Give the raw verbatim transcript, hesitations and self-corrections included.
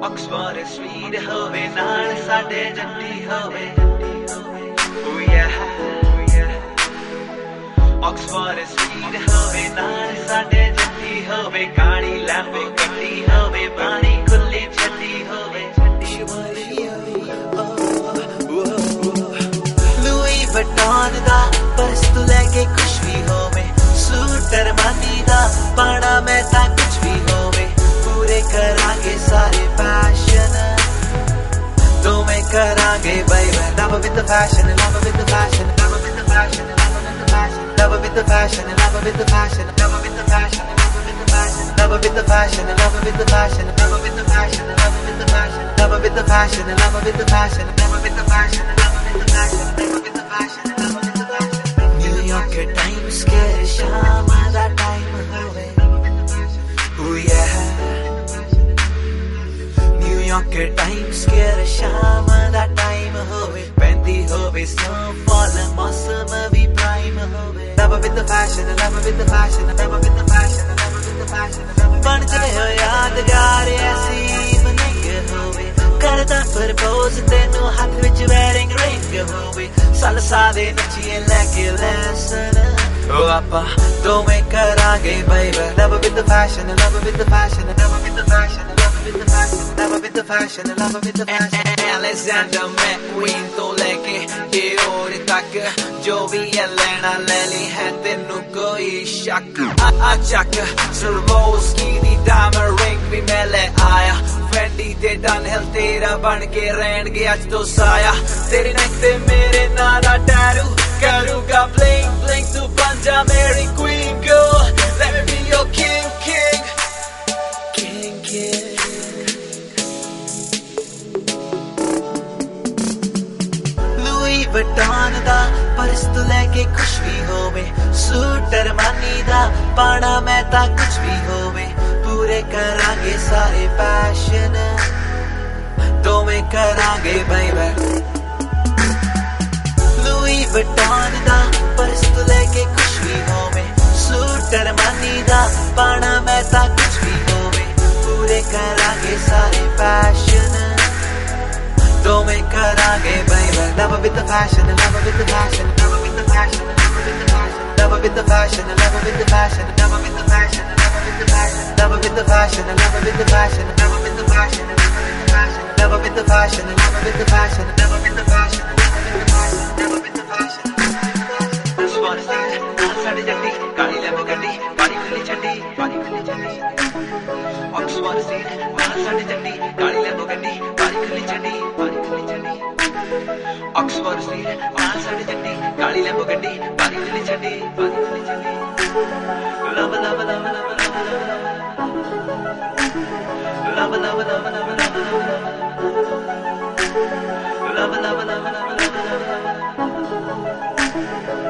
Oxford sweet hoਵੇ ਨਾਲ ਸਾਡੇ ਜੱਟੀ ਹੋਵੇ Oh yeah Oxford sweet ਹੋਵੇ ਨਾਲ ਸਾਡੇ ਜੱਟੀ ਹੋਵੇ ਕਾਲੀ ਲੈਂਬੋ ਗੱਡੀ ਹੋਵੇ ਬਾਣੀ ਖੁੱਲੀ ਛੱਡੀ ਹੋਵੇ Louis Vuitton ਦਾ ਪਰਸ ਤੂੰ ਲੈ ਕੇ ਖੁਸ਼ ਵੀ ਹੋਵੇ ਸੂਟ ਅਰਮਾਨੀ ਦਾ ਪਾਣਾ ਮੈਂ ਤਾਂ ਕੁਝ ਵੀ ਹੋਵੇ ਪੂਰੇ ਕਰਾਂਗੇ ਸਾਰੇ fashion ਦੋਵੇਂ ਕਰਾਂਗੇ baby love with the fashion love with the fashion love with the fashion love with the fashion love with the fashion love with the fashion love with the fashion love with the fashion love with the fashion love with the fashion love with the fashion love with the fashion love with the fashion love with the fashion love with the fashion love with the fashion New York Times Square ਸ਼ਾਮ ਦਾ time ਹੋਵੇ Oh yeah New York Times Square ਸ਼ਾਮ ਦਾ time ਹੋਵੇ ਪੈਂਦੀ ਹੋਵੇ snowfall ਮੌਸਮ ਵੀ prime ਹੋਵੇ Love with the fashion love with the fashion love with the fashion love with the fashion ਬਣ ਜਾਏ ਯਾਦਗਾਰ ਐਸੀ evening ਹੋਵੇ ਕਰਦਾ propose ਤੈਨੂੰ ਹੱਥ ਵਿੱਚ wearing ring ਹੋਵੇ salsa ਦੇ ਨੱਚੀਏ ਲੈ ਕੇ lesson Oh appa ਦੋਵੇਂ ਕਰਾਂਗੇ baby love with the fashion love with the fashion love with the fashion love with the fashion love with the fashion love with the fashion Alexander McQueen ਤੋਂ ਲੈ ਕੇ Dior ਤੱਕ ਜੋ ਵੀ ਹੈ ਲੈਣਾ ਲੈ ਲਈ ਹੈ ਤੈਨੂੰ ਕੋਈ ਸ਼ੱਕ ਆ ਚੱਕ Swarovski ਦੀ diamond ring ਵੀ ਮੈਂ ਲੈ ਆਇਆ Fendi ਤੇ Dunhill ਤੇਰਾ ਬਣ ਕੇ ਰਹਿਣਗੇ ਅੱਜ ਤੋਂ ਸਾਇਆ ਤੇਰੇ ਨੈਕ ਤੇ ਮੇਰੇ ਨਾਂ ਦਾ ਟੈਟੂ ਕਰੂਗਾ bling bling ਤੂੰ ਬਣ ਜਾ ਮੇਰੀ queen girl let me be your king king king king Louis Vuitton ਦਾ ਪਰਸ ਤੂੰ ਲੈ ਕੇ ਖੁਸ਼ ਵੀ ਹੋਵੇ ਸੂਟ ਅਰਮਾਨੀ ਦਾ ਪਾਣਾ ਮੈਂ ਤਾਂ ਕੁਝ ਵੀ ਹੋਵੇ ਪੂਰੇ ਕਰਾਂਗੇ ਸਾਰੇ fashion ਦੋਵੇਂ ਕਰਾਂਗੇ baby Louis Vuitton ਦਾ ਪਰਸ ਤੂੰ ਲੈ ਕੇ ਖੁਸ਼ ਵੀ ਹੋਵੇ ਸੂਟ ਅਰਮਾਨੀ ਦਾ ਪਾਣਾ ਮੈਂ ਤਾਂ ਕੁਝ ਵੀ ਹੋਵੇ ਪੂਰੇ ਕਰਾਂਗੇ ਸਾਰੇ fashion ਦੋਵੇਂ ਕਰਾਂਗੇ baby love with the fashion love with the fashion love with the fashion love with the fashion love with the fashion love with the fashion love with the fashion love with the fashion love with the fashion love with the fashion love with the fashion love with the fashion love with the fashion ਸਵਾਰ ਸਾਡੇ ਜੱਟੀ ਕਾਲੀ ਲੈਂਬੋ ਗੱਡੀ ਬਾਰੀ ਖੁੱਲੀ ਛੱਡੀ ਬਾਰੀ ਖੁੱਲੀ ਛੱਡੀ Oxford ਸੀ ਸਾਡੇ ਜੱਟੀ ਕਾਲੀ ਲੈਂਬੋ ਗੱਡੀ ਬਾਰੀ ਖੁੱਲੀ ਛੱਡੀ ਬਾਰੀ ਖੁੱਲੀ ਛੱਡੀ Oxford ਸੀ ਸਾਡੇ ਜੱਟੀ ਕਾਲੀ ਲੈਂਬੋ ਗੱਡੀ ਬਾਰੀ ਖੁੱਲੀ ਛੱਡੀ ਬਾਰੀ ਖੁੱਲੀ ਛੱਡੀ love love love love love love love love love love love love love love